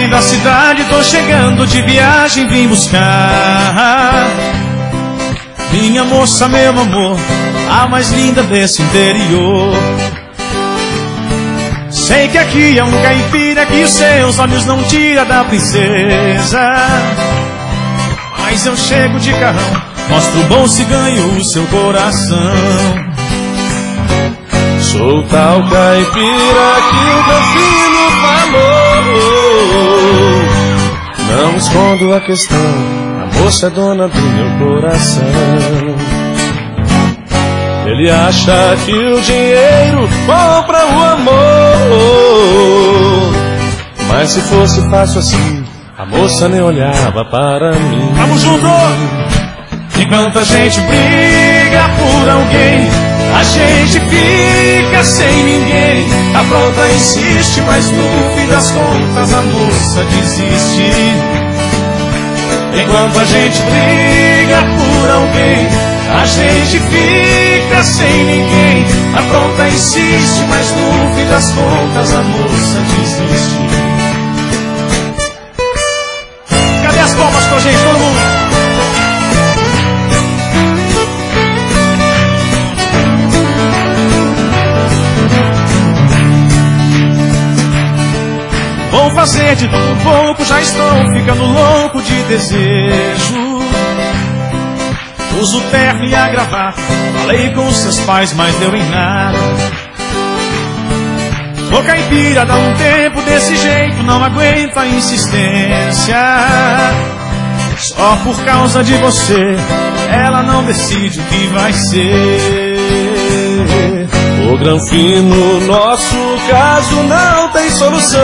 Saí da cidade, tô chegando de viagem, vim buscar minha moça, meu amor, a mais linda desse interior. Sei que aqui é um caipira que os seus olhos não tira da princesa, mas eu chego de carrão, mostro o bolso e ganho o seu coração. Sou tal caipira que o meu filho falou. Não escondo a questão, a moça é dona do meu coração. Ele acha que o dinheiro compra o amor, mas se fosse fácil assim, a moça nem olhava para mim. Vamos junto! Enquanto a gente briga por alguém, a gente fica sem ninguém. A pronta insiste, mas no fim das contas a moça desiste. Enquanto a gente briga por alguém, a gente fica sem ninguém. A pronta insiste, mas no fim das contas a moça desiste. Cadê as palmas com a gente, todo mundo? Vou fazer de tudo um pouco, já estou ficando louco de desejo. Uso terno e a gravata, falei com seus pais, mas deu em nada. Ô caipira, dá um tempo desse jeito, não aguento a insistência. Só por causa de você, ela não decide o que vai ser. O Granfino, nosso caso não tem solução.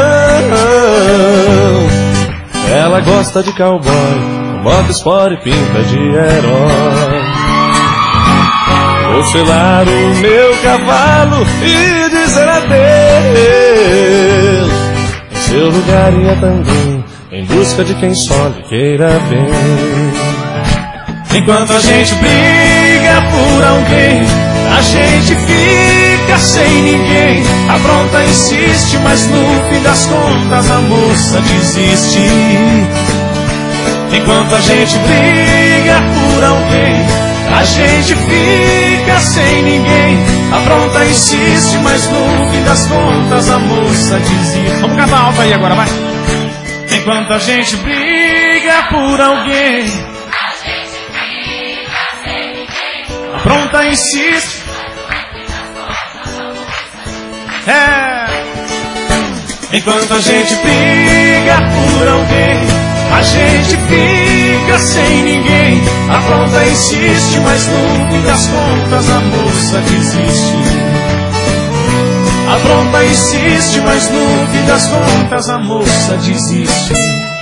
Ela gosta de cowboy, moto esporte e pinta de herói. Vou selar o meu cavalo e dizer adeus. Em seu lugar ia também, em busca de quem só lhe queira bem. Enquanto a gente briga por alguém, a gente fica sem ninguém. A pronta insiste, mas no fim das contas a moça desiste. Enquanto a gente briga por alguém, a gente fica sem ninguém. A pronta insiste, mas no fim das contas a moça desiste. Vamos cantar alto aí agora, vai. Enquanto a gente briga por alguém, a pronta insiste. Enquanto a gente briga por alguém, a gente fica sem ninguém. A pronta insiste, mas no fim das contas a moça desiste. A pronta insiste, mas no fim das contas a moça desiste.